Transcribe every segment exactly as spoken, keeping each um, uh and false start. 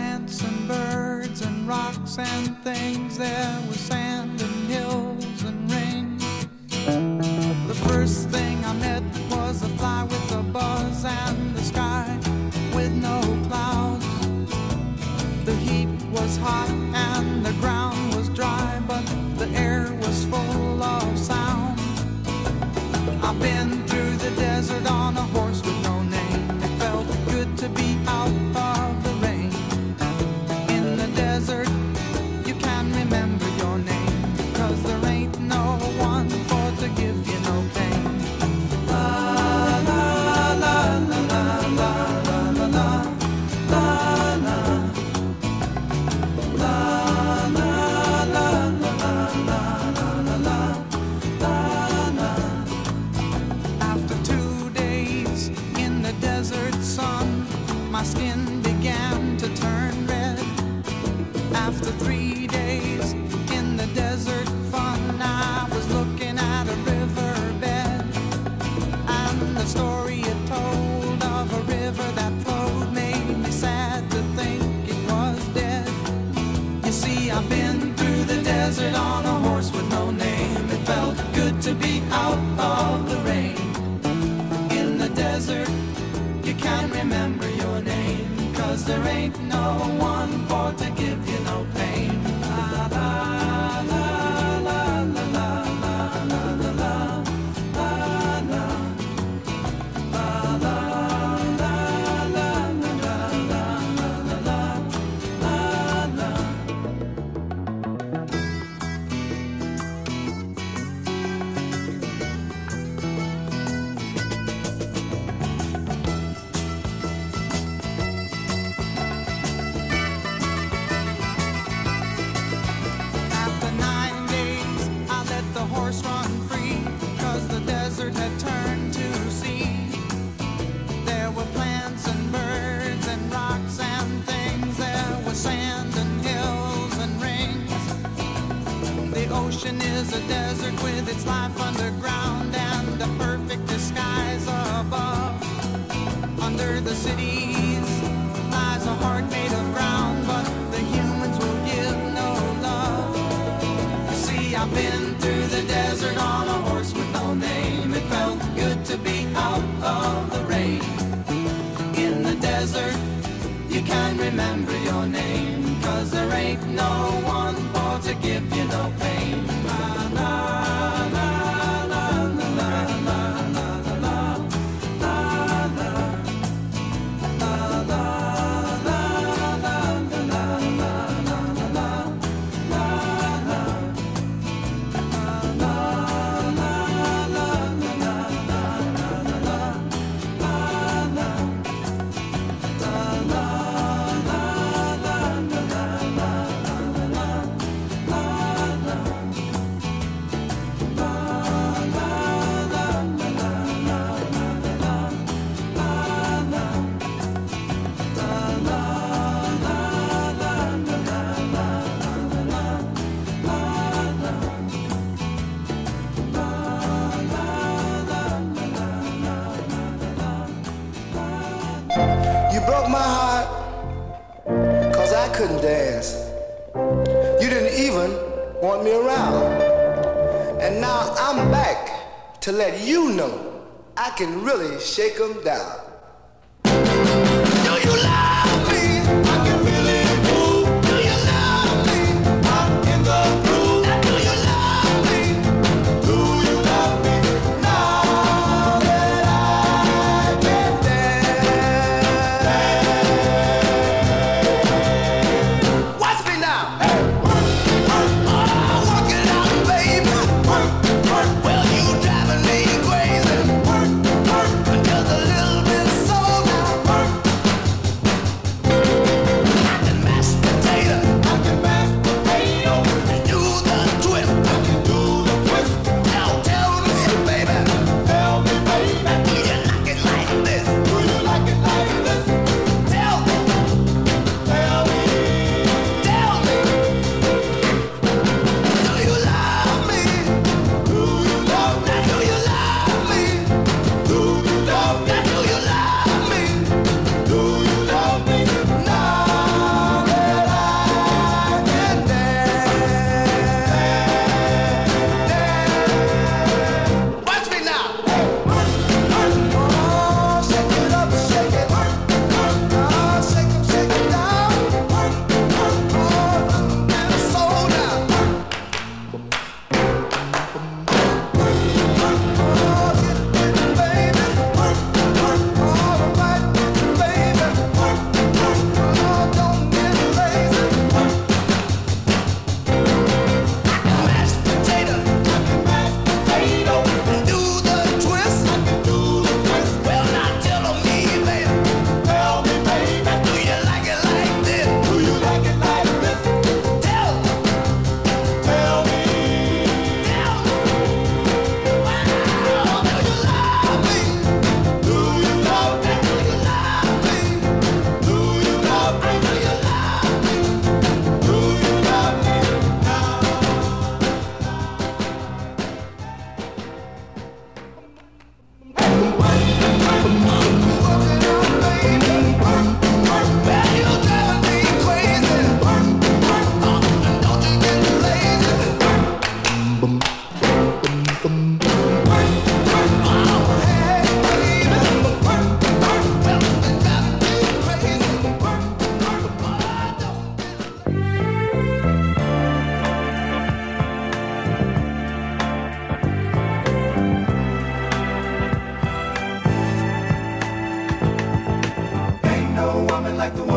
plants and birds and rocks and things. There was sand and hills and rain. The first thing I met was a fly with a buzz and the sky with no clouds. The heat was hot and the ground was dry, but the air was full of sound. I've been through the desert on a horse with no name. It felt good to be out of the rain. In the desert, you can remember your name, because there ain't no one for to give you no pain. La la la la la la la la la la la la la la la la. After two days in the desert sun, my skin began to turn red. After three days in the desert fun, I was looking at a riverbed, and the story it told of a river that flowed made me sad to think it was dead. You see, I've been through the desert on a horse with no name. It felt good to be out of the rain. In the desert, you can't remember your name, 'cause there ain't no one for to give you no pain. La la la la la la la la la la la la la la la la la. After nine days, I let the horse run free, 'cause the desert had turned to sea. There were plants and birds and rocks and things. There was sand and hills and rings. The ocean is a desert with its life underground and a perfect disguise above. Under the cities lies a heart made of ground, but the humans will give no love. You see, I've been through the desert on a horse with no name. It felt good to be out of the rain. In the desert, you can't remember your name, 'cause there ain't no one for to give you no pain. La la la la la la la la la la la la la la la la la You broke my heart, 'cause I couldn't dance. You didn't even want me around. And now I'm back to let you know I can really shake 'em down. Do you love me? I can really move. Do you love me? I'm in the groove. Do you love me? Do you love me? Now that I can dance. Watch me now. Hey, work, work, oh, work it out, baby. Work, work. Well, you driving me crazy. Work, work, just a little bit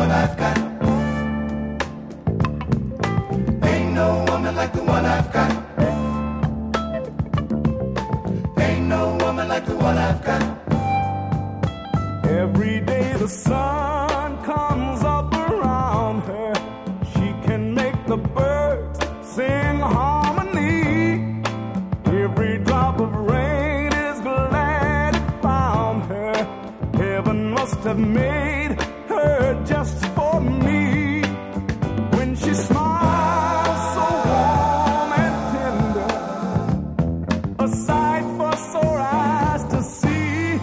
one I've got. Ain't no woman like the one I've got. Ain't no woman like the one I've got. Every day the sun comes up around her. She can make the birds sing harmony. Every drop of rain is glad it found her. Heaven must have made her just for me. When she smiles so warm and tender, a sight for sore eyes to see.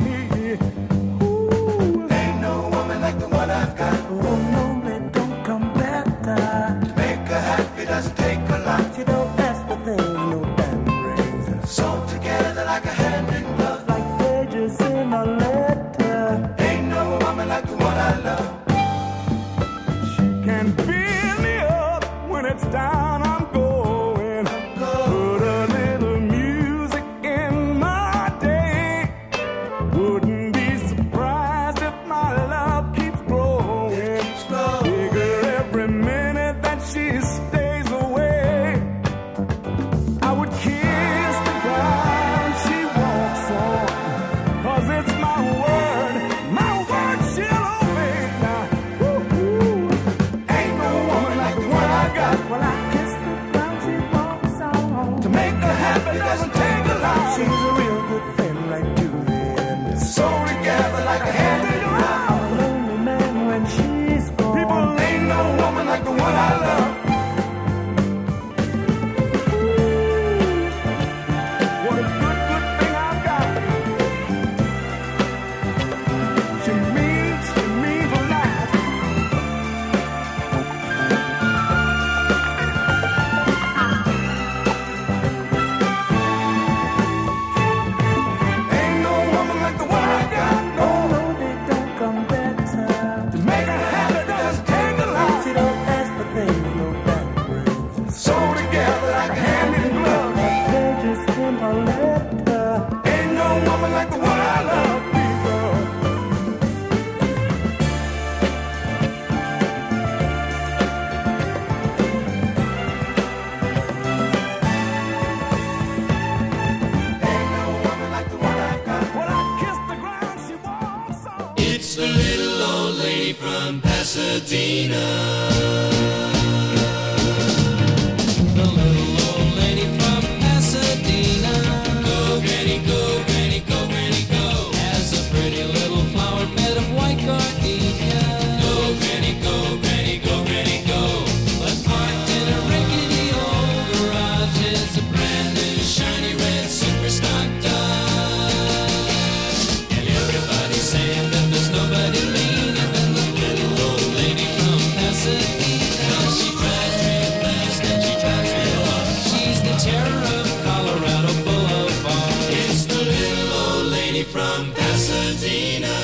Ooh. Ain't no woman like the one I've got. Oh no, man, don't come better. To make her happy doesn't take a lot. She don't ask for things, no diamond rings. Sewn together like a hand in glove. Like pages in a letter. Ain't no woman like the one I love. She can fill me up when it's down. I'm going. Put a little music in my day. Wouldn't be surprised if my love keeps growing. Bigger every minute that she stays away. I would kiss the ground she walks on, 'cause it's my word, my word she'll obey now. Woo-hoo. Ain't no woman like the one I got. Well, I kiss the ground she walks on. To make her happy doesn't take a lot. She's a real good friend like Julie. Sewn together like a hand in glove. I'm a lonely man when she's gone. People, ain't no woman like the one I love. What a good, good thing I've got. She means, she means a lot. Ain't no woman like the one I got. No, Oh, no, they don't come better. to make her happy doesn't take a lot. She don't ask for things, no diamond rings. Sewn together like a hand in glove. Pages in a letter. Ain't no woman like the one I love. People. Ain't no woman like the one I've got. When I kiss the ground she walks on. It's the little old lady from Pasadena. The little old lady from Pasadena. Go, granny, go, granny, go, granny, go. Has a pretty little flower bed of white gardenia. Go, granny, go, granny, go, granny, go. But parked in a rickety old garage is a brand new shiny red super stock Dodge. And everybody's saying that there's nobody meaner than the little old lady from Pasadena. She drives real fast and she drives real hard. She's the terror of Colorado Boulevard. It's the little old lady from Pasadena.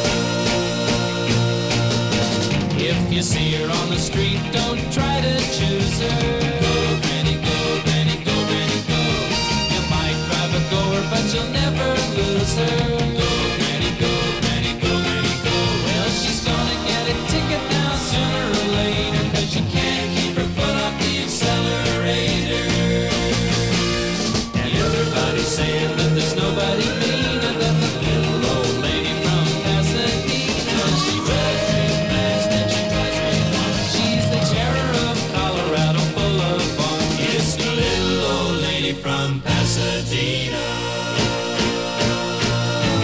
If you see her on the street, don't try to choose her. Go, granny, go, granny, go, granny, go. You might drive a goer, but you'll never lose her. Go, granny, go, granny, go, granny, go. Well, she's gonna get a ticket now sooner or later, 'cause you can't keep her foot off the accelerator. And everybody's saying that there's nobody meaner than the little old lady from Pasadena. She drives real fast and she drives real hard. She's the terror of Colorado Boulevard. It's the little old lady from Pasadena.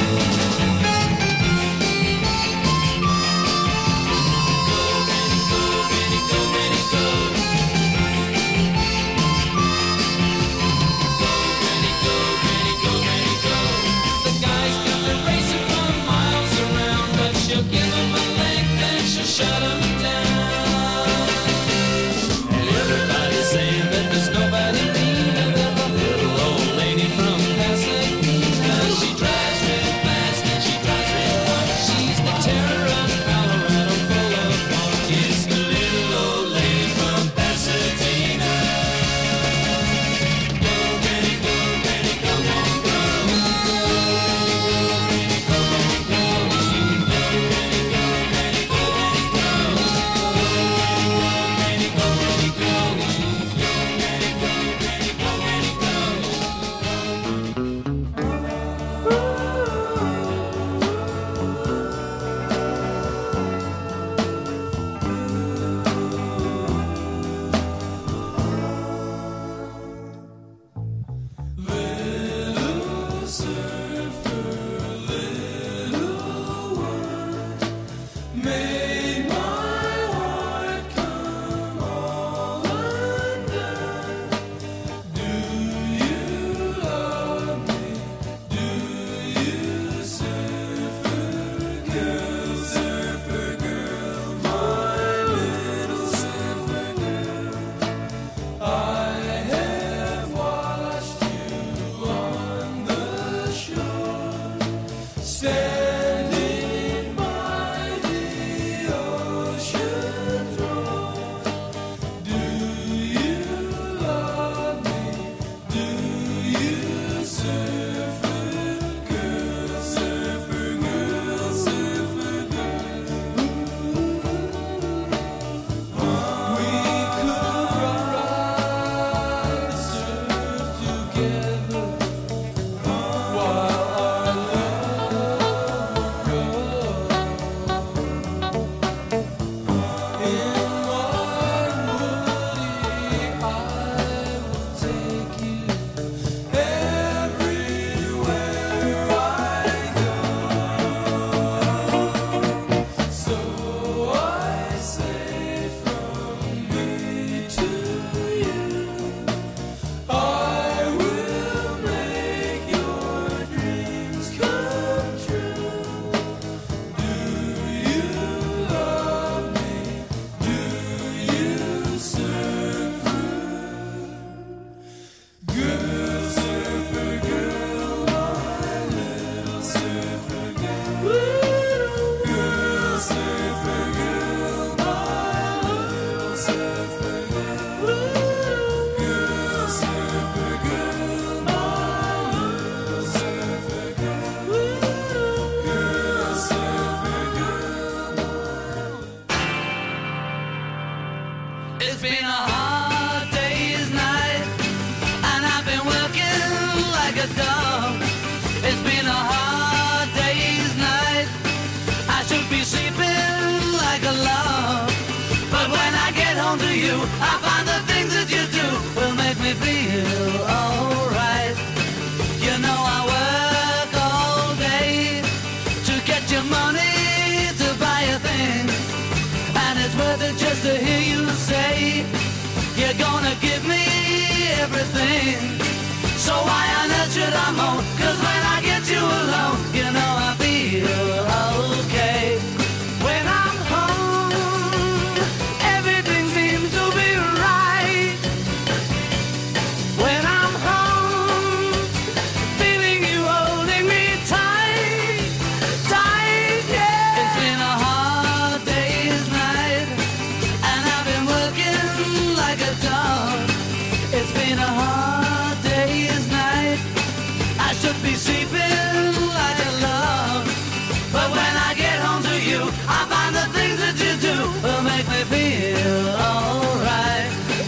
It's been a hard day's night, and I've been working like a dog. It's been a hard day's night. I should be sleeping like a log. But when I get home to you, I find the things that you do will make me feel alright. You know I work all day to get your money to buy a thing, and it's worth it just to hear you say you're gonna give me everything. So why on earth should I moan? 'Cause when I get you alone, you know I feel okay. When I'm home, everything seems to be right. When I'm home, feeling you holding me tight, tight, yeah. It's been a hard day's night, and I've been working like a dog. It's been a hard day's night. I should be sleeping like a log. But when I get home to you, I find the things that you do will make me feel alright.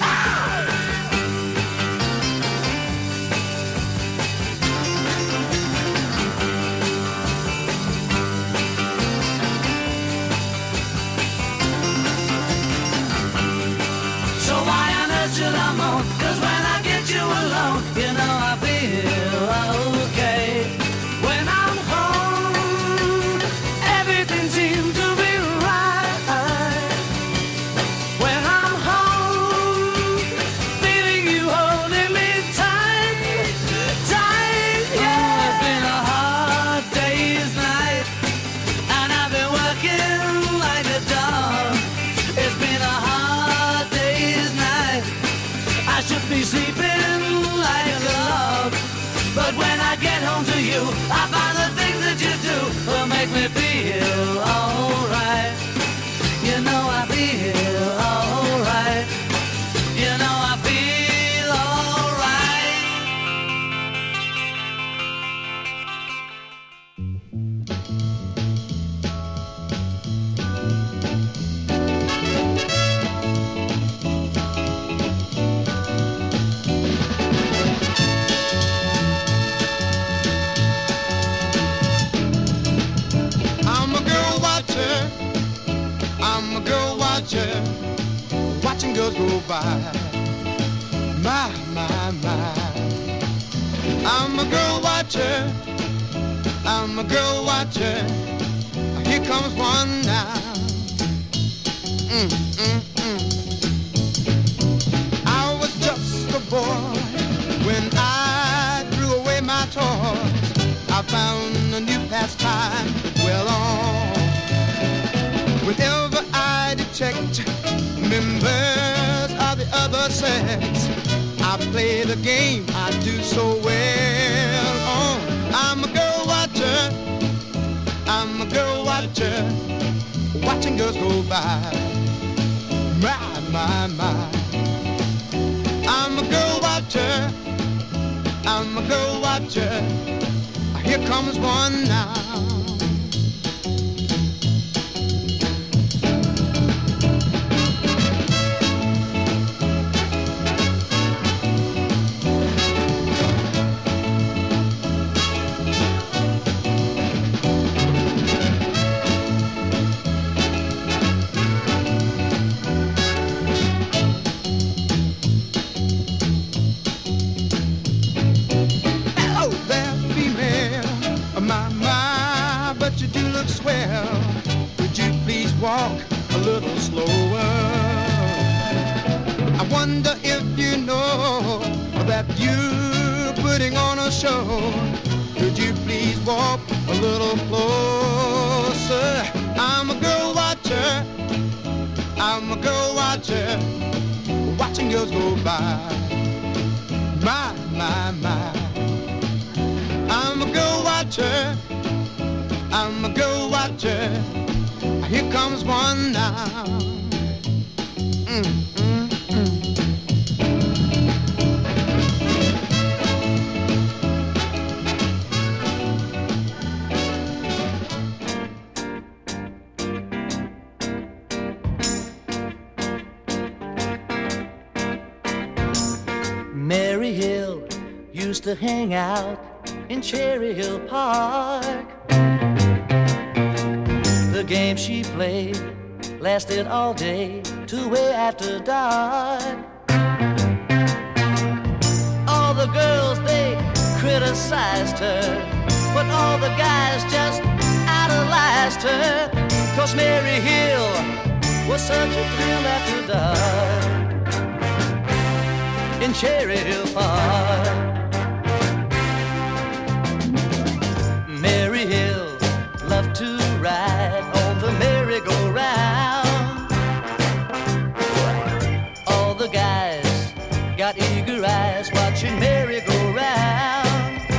So why on earth should I moan? 'Cause when I get you alone, you know I feel okay. When I'm home, everything seems to be right. When I'm home, feeling you holding me tight, tight, yeah. It's been a hard day's night, and I've been working like a dog. It's been a hard day's night. I should be sleeping like a log. But when I get home to you, I find the things that you do will make me feel alright. You know I feel alright. You know I feel alright. I'm a girl watcher, I'm a girl watcher, watching girls go by. My, my, my. I'm a girl watcher, I'm a girl watcher, here comes one now. Mm, mm, mm. I was just a boy when I threw away my toys. I found a new pastime well on. Whenever I detect members of the other sex, I play the game I do so well on. I'm a girl watcher, I'm a girl watcher, watching girls go by. My, my, my. I'm a girl watcher, I'm a girl watcher, here comes one now. Hello there, female. My, my, but you do look swell. Would you please walk a little slower? I wonder if you know that you're putting on a show. Could you please walk a little closer? I'm a girl watcher, I'm a girl watcher, watching girls go by. My, my, my. I'm a girl watcher, I'm a girl watcher, here comes one now. Mm, mm, mm. used to hang out in Cherry Hill Park. The game she played lasted all day till way after dark. All the girls, they criticized her, but all the guys just idolized her, 'cause Mary Hill was such a thrill after dark in Cherry Hill Park. Mary Hill loved to ride on the merry-go-round. All the guys got eager eyes watching Mary go round.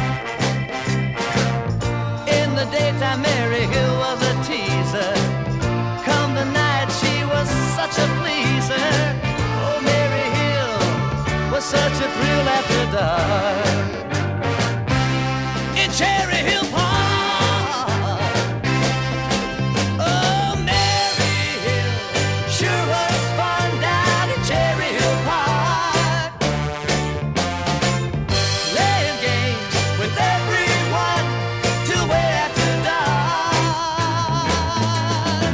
In the daytime, Mary Hill was a teaser. Come the night, she was such a pleaser. Oh, Mary Hill was such a thrill after dark in Cherry Hill Park. Oh, Mary Hill sure was fun down in Cherry Hill Park, playing games with everyone till way after dark.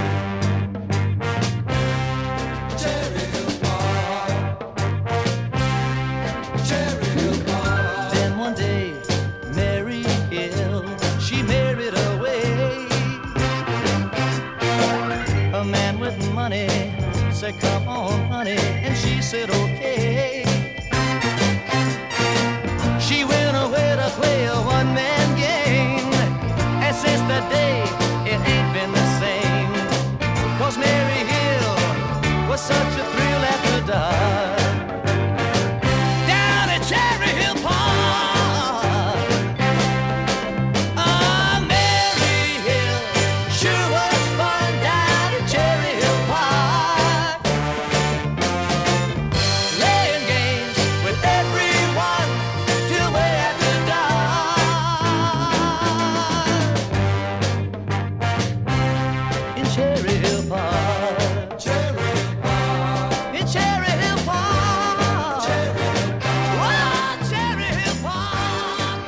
Cherry Hill Park, Cherry Hill Park. Then one day, Mary Hill, she married away. A man with money said, "Come on, honey," and she said, "Okay." She went away to play a one-man game, and since that day, it ain't been the same, 'cause Mary Hill was such a thrill after dark down at Cherry Hill Park. Ah, Mary Hill sure was fun down at Cherry Hill Park, playing games with everyone till way after dark in Cherry Hill Park. Cherry Hill Park. In Cherry Hill Park. Cherry Hill Park. Oh, Cherry Hill Park.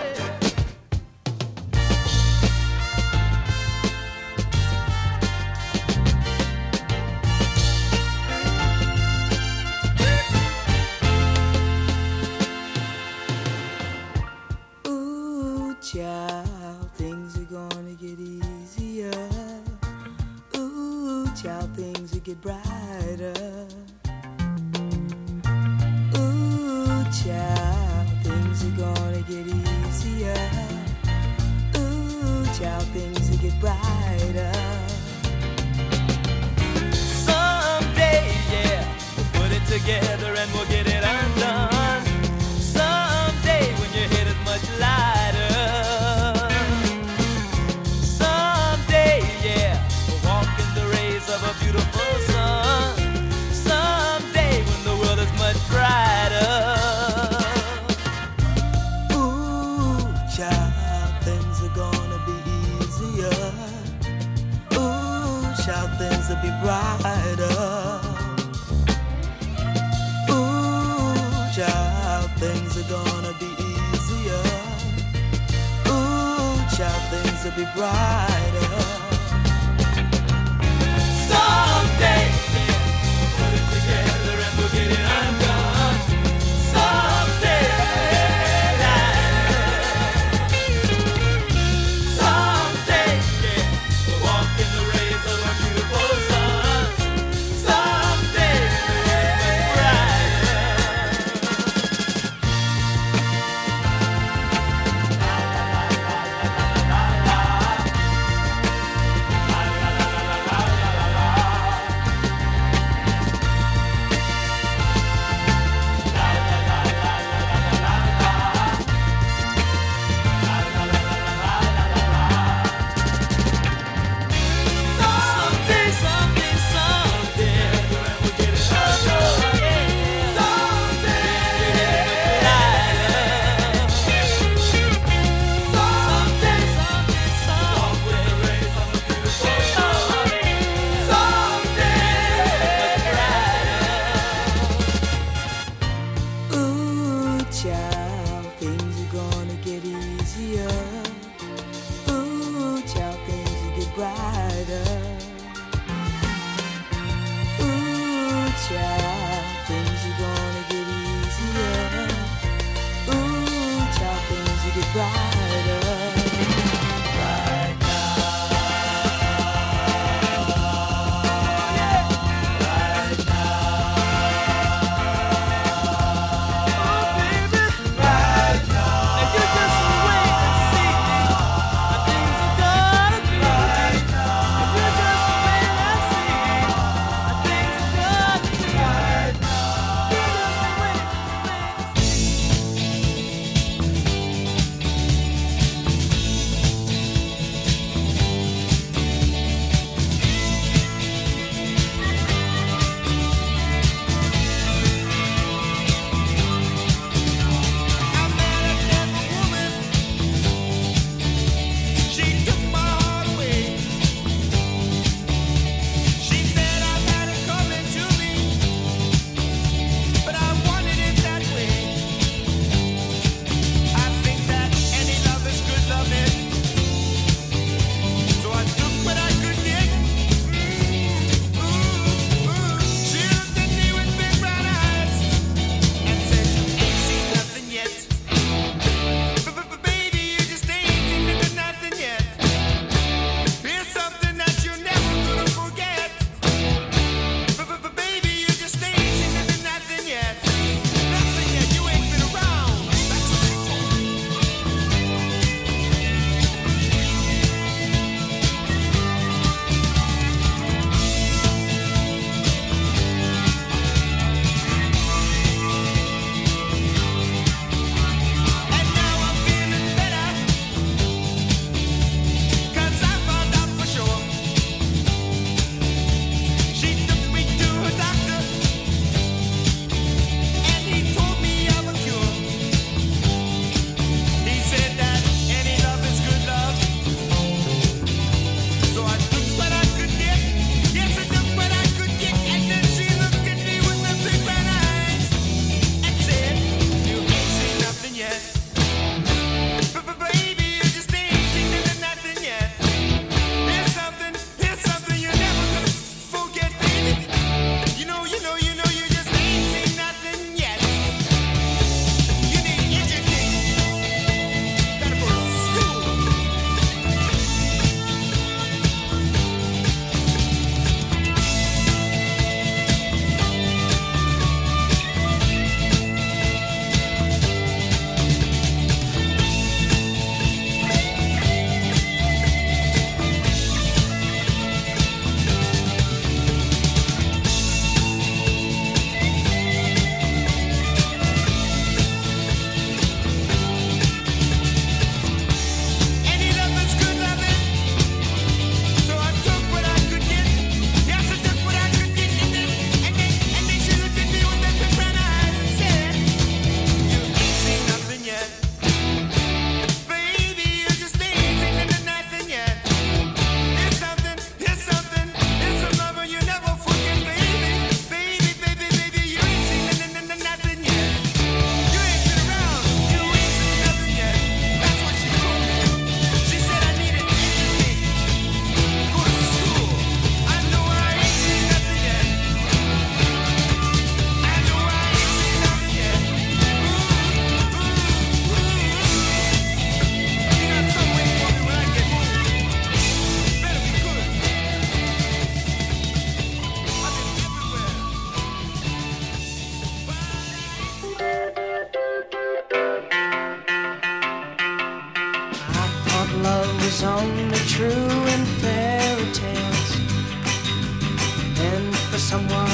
Ooh, child, things are gonna get easier. Ooh, child, things will get brighter. Ooh, child, things are gonna get easier. Ooh, child, things will get brighter. Someday, yeah, we'll put it together and we'll get it undone. Someday, when your head is much lighter. Someday, yeah, we'll walk in the rays of a beautiful sun. Someday, when the world is much brighter. Ooh, child, things are gonna be easier. Ooh, child, things will be brighter. Ooh, child, things are gonna be easier. Ooh, child, things will be brighter. Someday, yeah, we'll put it together and we'll get it undone. Someday, someday, yeah, we'll walk in the rays of a beautiful sun. Someday, much brighter.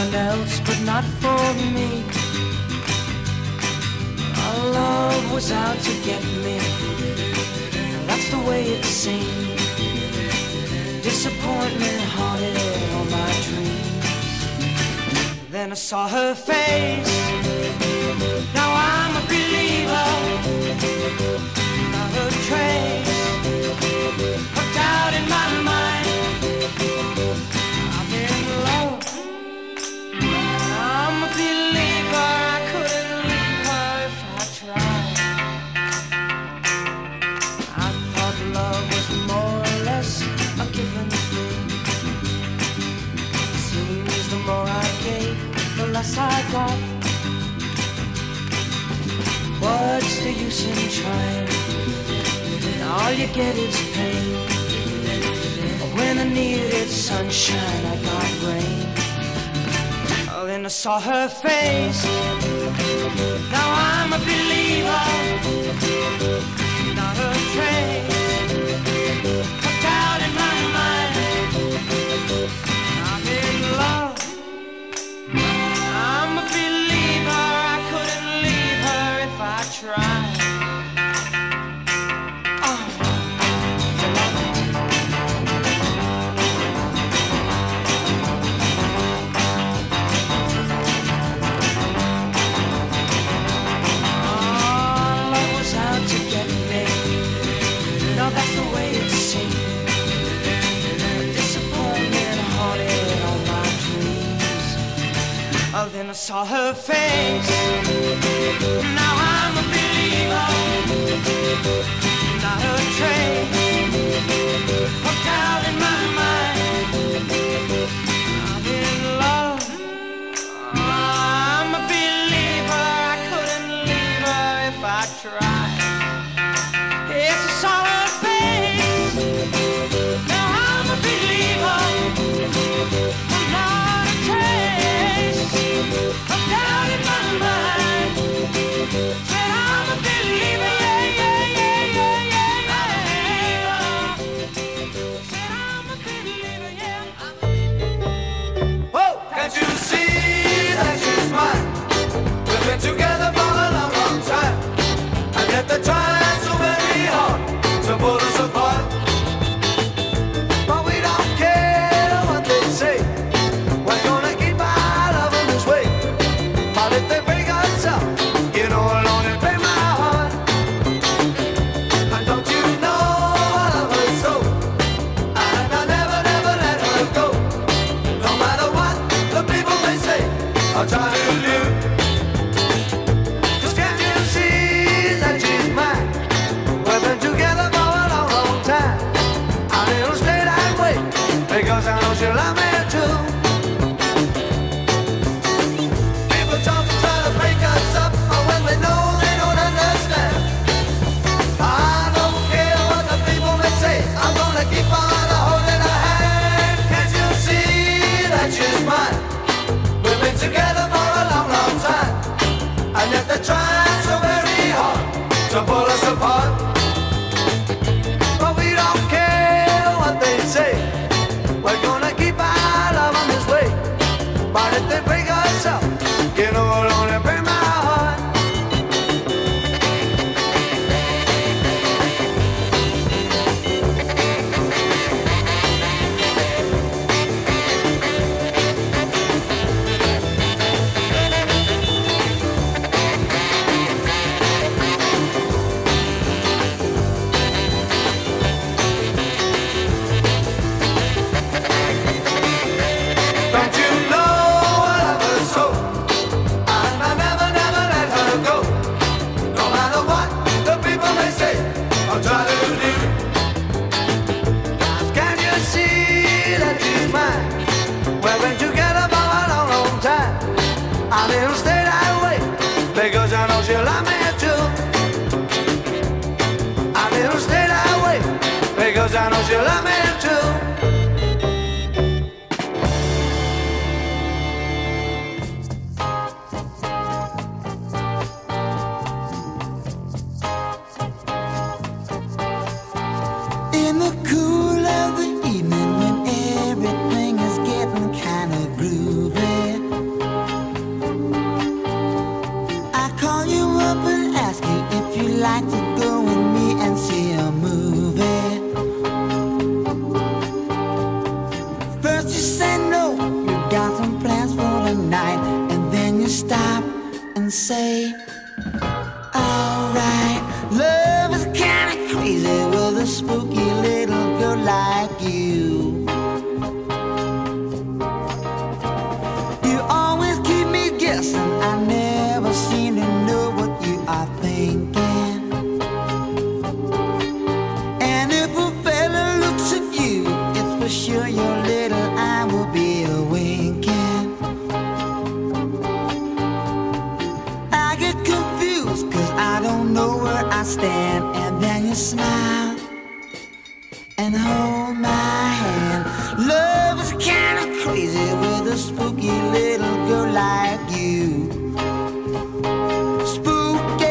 anyone else, but not for me. Our love was out to get me. That's the way it seemed. Disappointment haunted all my dreams. Then I saw her face. Now I'm a believer. Not a trace of doubt in my mind. I'm in love. I'm a believer. I couldn't leave her if I tried. I thought love was more or less a given thing. Seems the more I gave, the less I got. What's the use in trying? All you get is pain. When I needed sunshine, I got rain. Oh, then I saw her face. Now I'm a believer. Not a trace of doubt in my mind. I'm in love. I'm a believer. I couldn't leave her if I tried. Then I saw her face. Now I'm a believer. Not a trace of doubt in my mind. I'm in love. I'm a believer. I couldn't leave her if I tried. Yes, I saw her face. Now I'm a believer. Not a trace of doubt in my mind. Said I'm a believer, yeah, yeah, yeah, yeah, yeah, yeah. Said I'm a believer, yeah. Whoa, can't you see that she's mine? We've been together for a long, long time, and yet they're trying so very hard to pull us apart. But we don't care what they say. We're gonna keep our love in this way. But if they break us up, you know I'll only break my heart. And don't you know I love her so? And I'll never, never let her go. No matter what the people may say, I'll try to do. 'Cause can't you see that she's mine? We've been together for a long, long time, and it'll stay that way, because I know she'll love me too. People talk and try to break us up, but when we know they don't understand. I don't care what the people may say, I'm gonna keep on holding her hand. Can't you see that she's mine? We've been together for a long, long time, and yet they're trying so very hard to pull us apart. But we don't care what they say. We're gonna keep our love on this way. But if they break us up, you know it'll only break my heart. Don't you know I love her so? And I'll never, never let her go. No matter what the people may say, I'll try to do. 'Cause can't you see that she's mine? We've been together for a long, long time, and it'll stay that way, because I know she'll love me too. And it'll stay that way, because I know she'll love me too. In the cool of the evening, when everything is getting kinda groovy, stop and say, alright, love is kinda crazy with a spooky little girl like you. You always keep me guessing, I never seem to know what you are thinking. And if a fella looks at you, it's for sure your little eye will be a winking. I get confused cause I don't know where I stand. And then you smile and hold my hand. Love is kinda crazy with a spooky little girl like you. Spooky.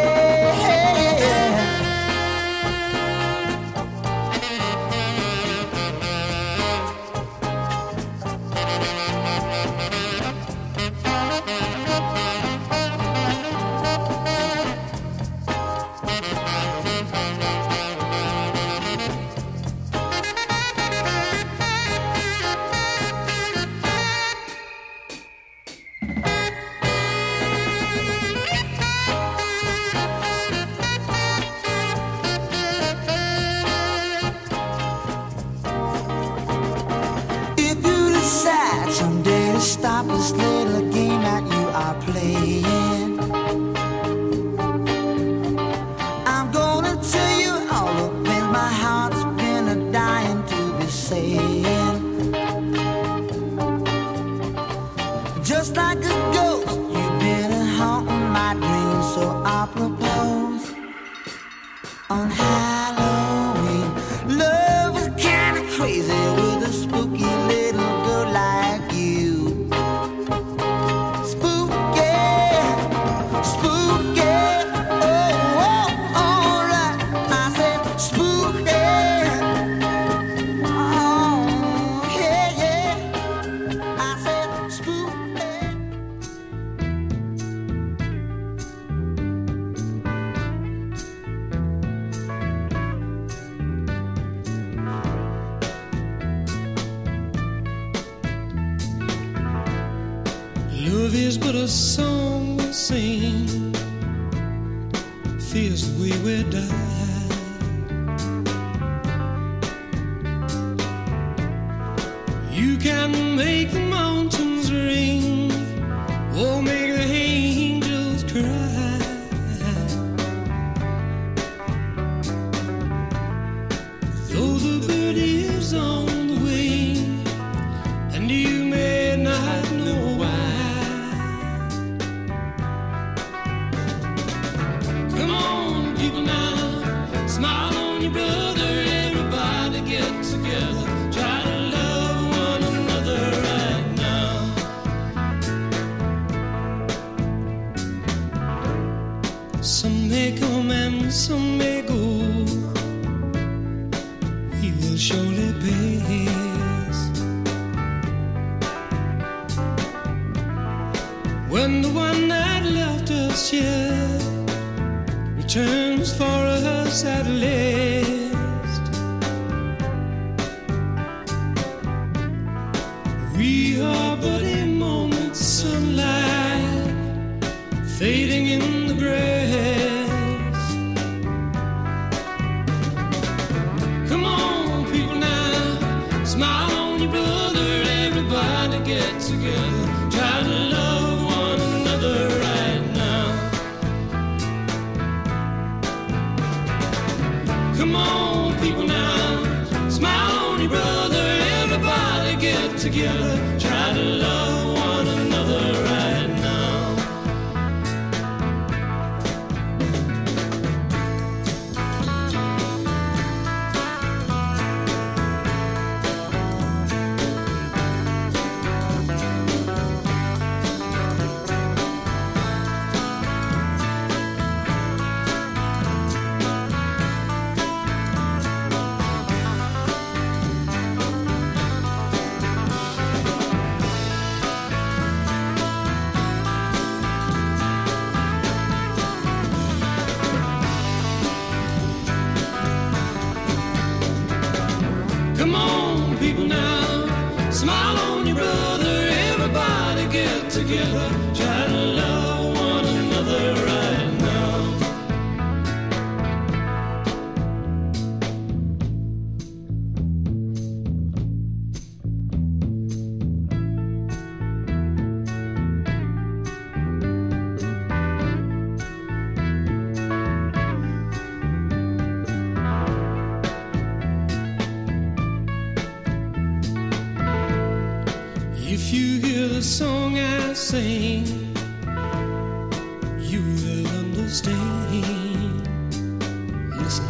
If you decide someday to stop this little game that you are playing, I'm gonna tell you all the things my heart's been a dying to be saying. Just like a ghost, you've been haunting my dreams, so I propose on Halloween. Love is kinda crazy with a spooky little girl like you. Spooky, spooky, oh, oh, alright. I said spooky, oh, yeah, yeah. I said spooky. Love is but a song we sing, feels the way we die. You can make the mountains ring, or make the angels cry. Though the bird is on the wing, and you may not know why. Come on, people now, smile on your brother. Everybody get together, try to love one another right now. Some may come and some may go, we will surely pass. When the one that left us here returns for us at last, we are but a moment's sunlight fading in the grass. Come on, people now, smile on your brother. Everybody get together, try to love one another right now. Come on, people now, smile on your brother. Everybody get together, try to love one another right now. Come on, people now, smile on your brother. Everybody get together, try to love sing, you will understand. Listen,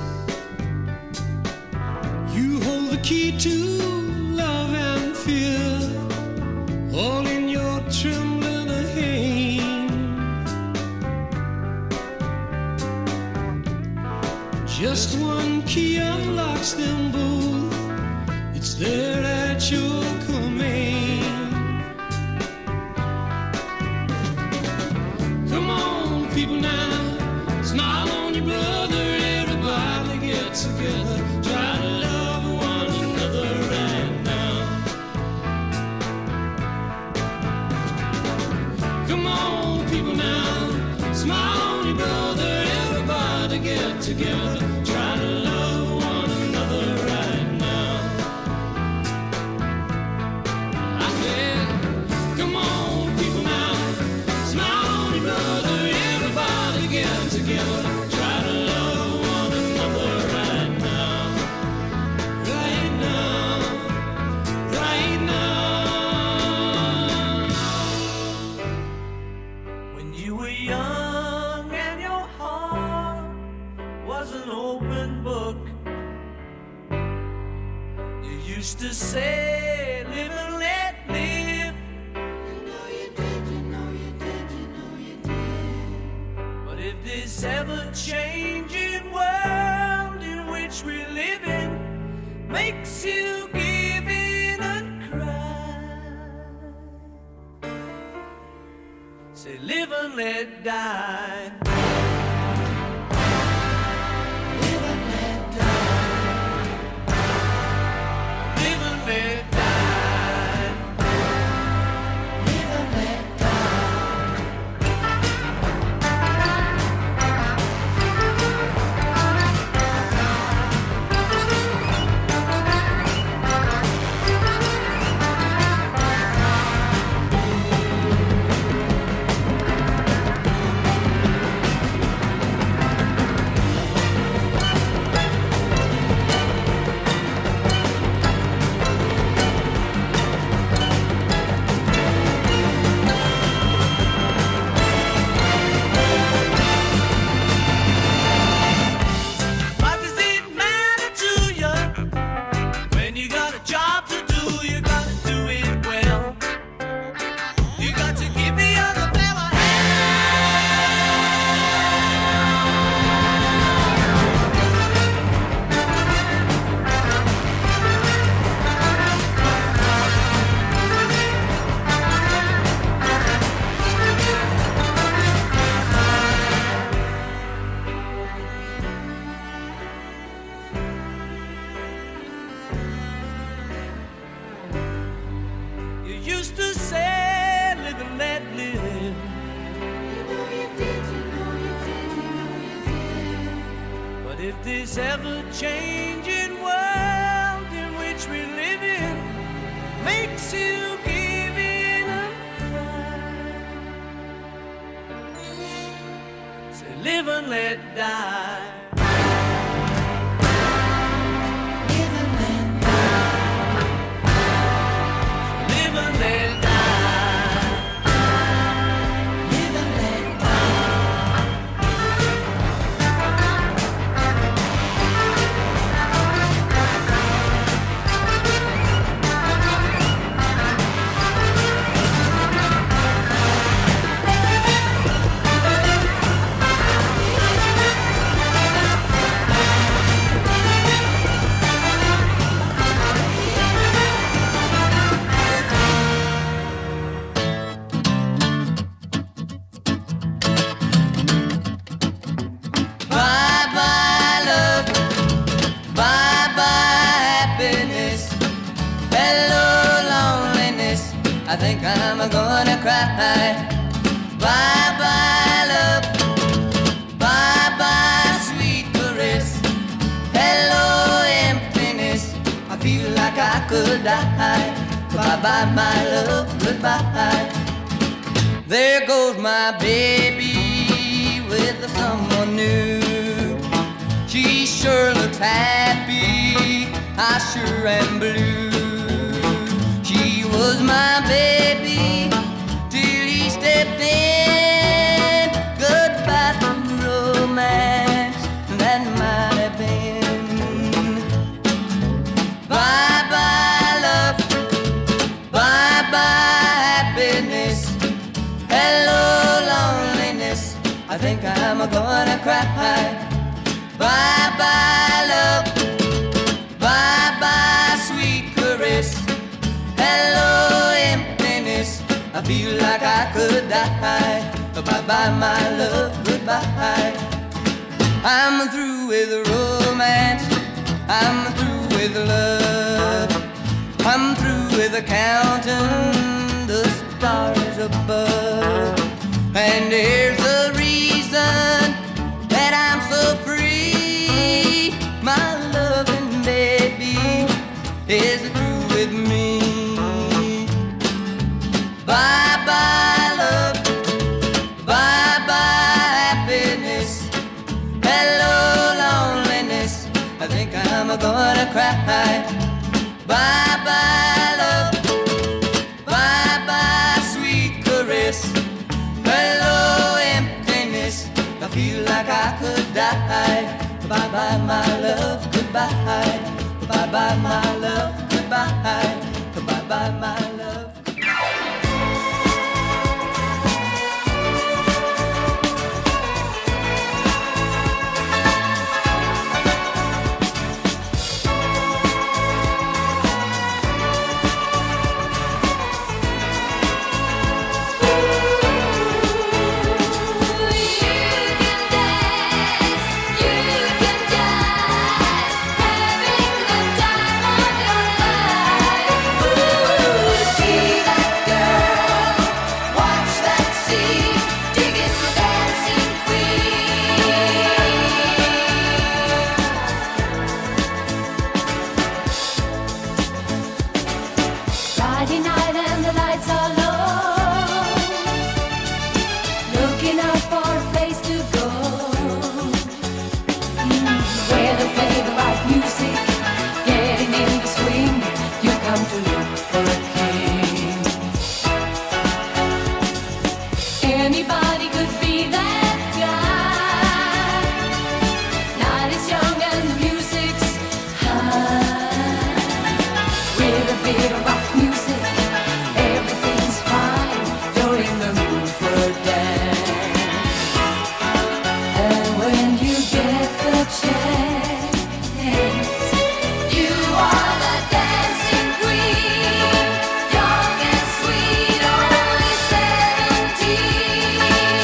you hold the key to love and fear, all in your trembling hand. Just one key unlocks them both. It's there at your command. Come on, people now, smile on your brother. Everybody get together, try to love one another right now. Come on, people now, smile on your brother. Everybody get together, try to love one another right now. I said, come on, people now, smile on your brother. Everybody get together, try to love one another right now. Right now, right now. When you were young and your heart was an open book, you used to say, live and let live. You know you did, you know you did, you know you did. But if this ever-changing world in which we live in makes you give in and cry, say live and let die. Live and let die. Live and let die. Live and let die. What does it matter to you when you got a job to do? You gotta do it well. You got to give the other fella you used to say, live and let live. You know you did, you know you did, you know you did. But if this ever-changing world in which we live in makes you give in and cry, say live and let die. Live and let die. Live and let die. Live and let die. Bye bye love, bye bye happiness, hello loneliness, I think I'm gonna cry. Bye bye love, bye bye sweet caress, hello emptiness, I feel like I could die. Bye bye my love, goodbye. There goes my baby with someone new. She sure looks happy, I sure am blue. She was my baby till he I think I'm gonna cry. Bye-bye, love. Bye-bye, sweet caress. Hello, emptiness. I feel like I could die. Bye-bye, my love, goodbye. I'm through with romance. I'm through with love. I'm through with counting the stars above. And here's the reason that I'm so free. My loving baby is through with me. Bye-bye, love. Bye-bye, happiness. Hello, loneliness. I think I'm gonna cry. Bye-bye, love. Bye-bye, sweet caress. Hello, emptiness. I feel like I could die. Bye-bye, my love, goodbye. Bye-bye, my love, goodbye. Bye-bye, my love. Friday night and the lights are low, looking out for a place to go, mm, where they play the right music, getting in the swing. You come to look for a king. Anybody could be that guy. Night is young and the music's high, with a bit of rock music, everything's fine. You're in the mood for a dance. And when you get the chance, you are the dancing queen. Young and sweet, only seventeen.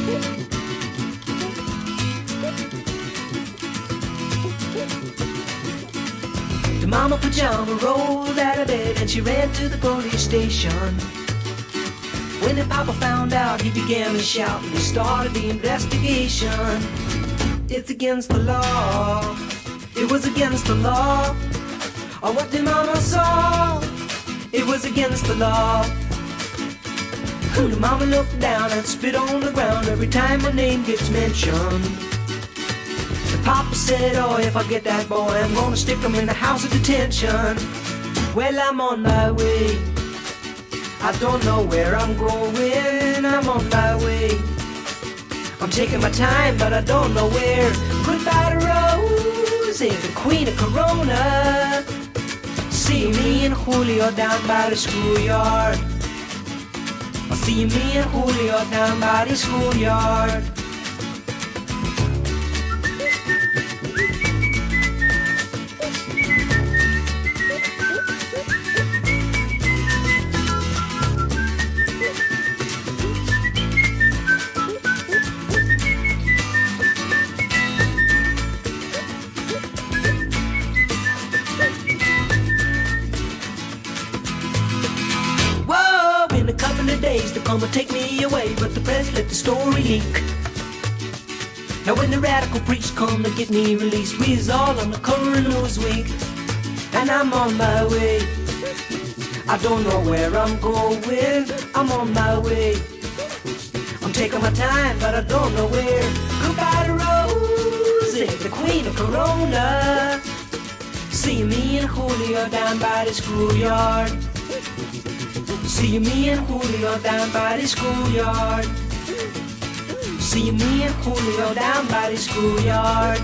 The mama pajama rolled out of bed and she ran to the police station. When the papa found out, he began to shout and he started the investigation. It's against the law. It was against the law. Or what the mama saw. It was against the law. The mama looked down and spit on the ground every time her name gets mentioned. The papa said, oh, if I get that boy, I'm gonna stick him in the house of detention. Well, I'm on my way. I don't know where I'm going. I'm on my way. I'm taking my time, but I don't know where. Goodbye to Rose, the queen of Corona. See me and Julio down by the schoolyard. I'll see me and Julio down by the schoolyard. They're gonna take me away, but the press let the story leak. Now when the radical priests come to get me released, we's all on the cover of Newsweek. And I'm on my way. I don't know where I'm going. I'm on my way. I'm taking my time, but I don't know where. Goodbye to Rosie, the queen of Corona. See me and Julio down by the schoolyard. See me and Julio down by the schoolyard. See me and Julio down by the schoolyard.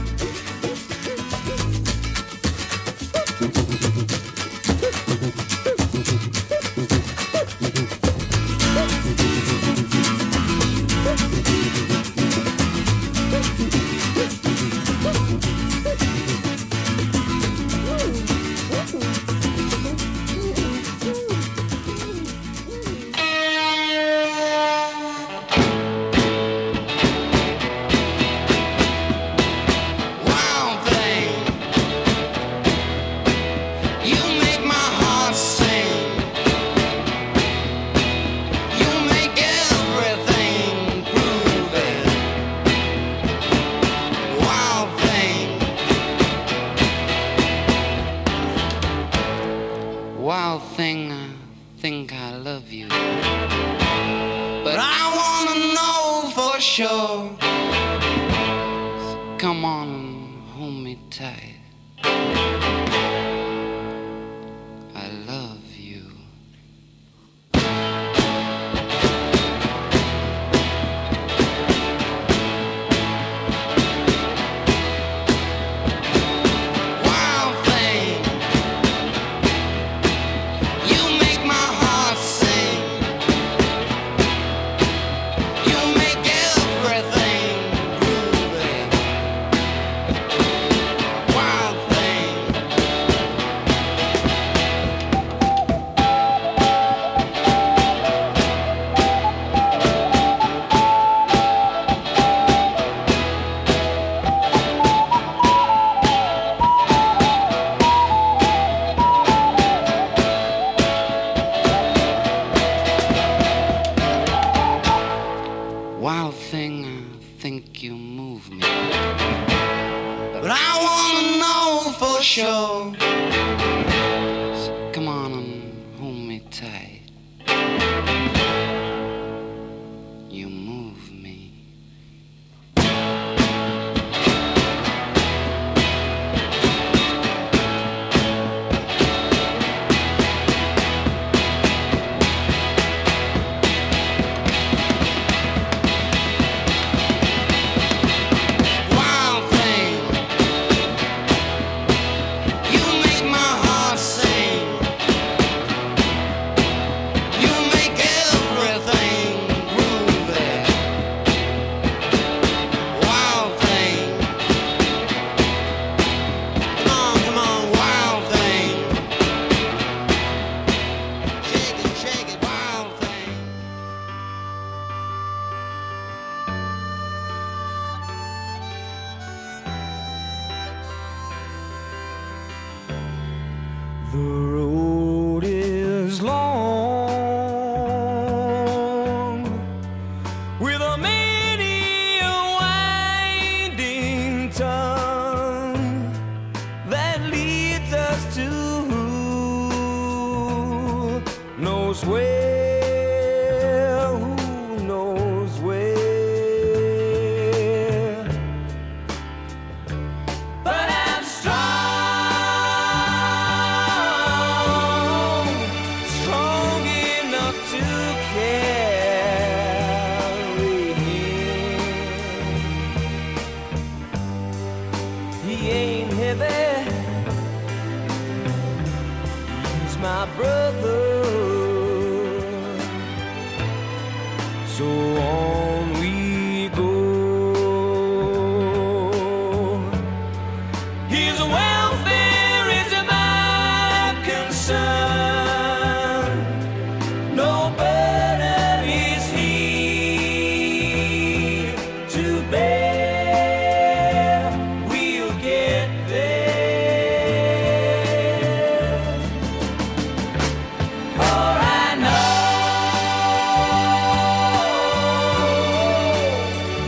Wow. So on